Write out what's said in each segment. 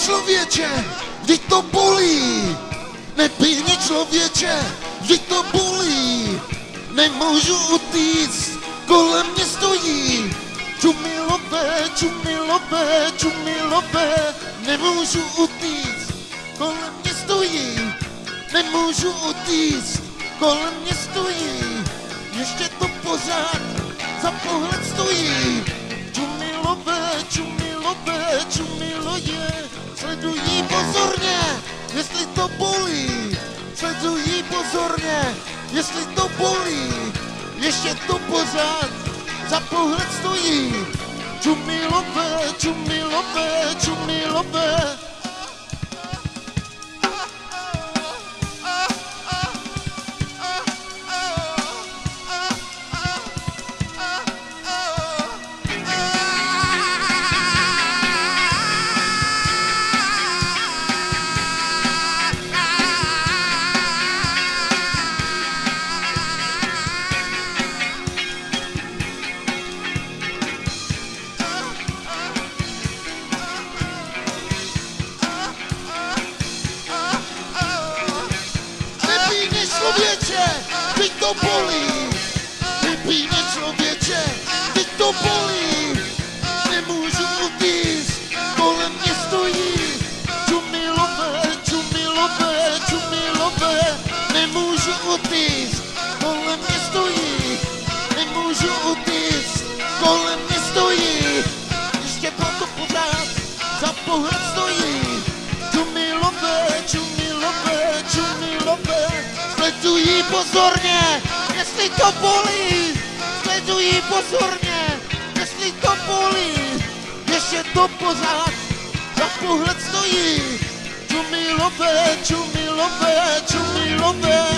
člověče, vždyť to bolí. Nepij mě člověče, vždyť to bolí. Nemůžu utíct, kolem mě stojí. Čumilové, čumilové, čumilové. Nemůžu utíct, kolem mě stojí. Nemůžu utíct, kolem mě stojí. Ještě to pořád za pohled stojí. Čumilové, čumilové, čumiloje. Sledují pozorně, jestli to bolí. Sledují pozorně, jestli to bolí. Ještě to pořád za pohled stojí. Čumilové, čumilové, čumilové. Člověče, teď to bolí. Nepij mě člověče, teď to bolí. Nemůžu utíct, kolem mě stojí. Čumilové, čumilové, čumilové. Nemůžu utíct, kolem mě stojí. Nemůžu utíct, kolem mě stojí. Ještě proto pořád za pohled stojí. Čumilové, čumilové, čumilové. Sledují pozorně, jestli to bolí. Sledují pozorně, jestli to bolí. Ještě to pořád za pohled stojí. Čumilové, čumilové, čumilové.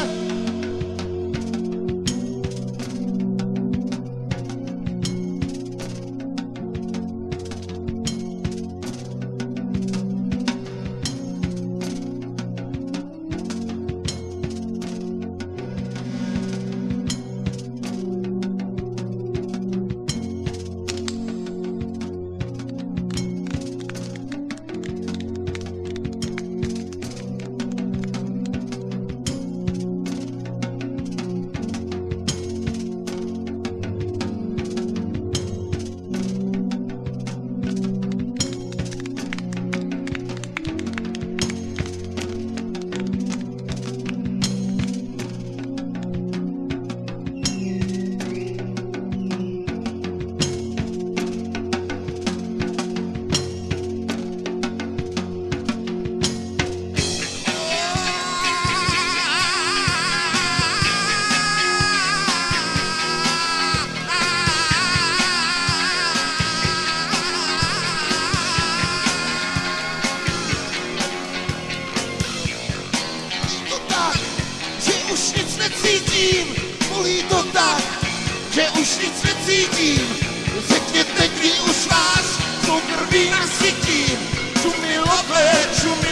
Bolí to tak, že už nic necítím. Řekněte, kdy už vás tou krví nasytím. Čumilové, čumilové.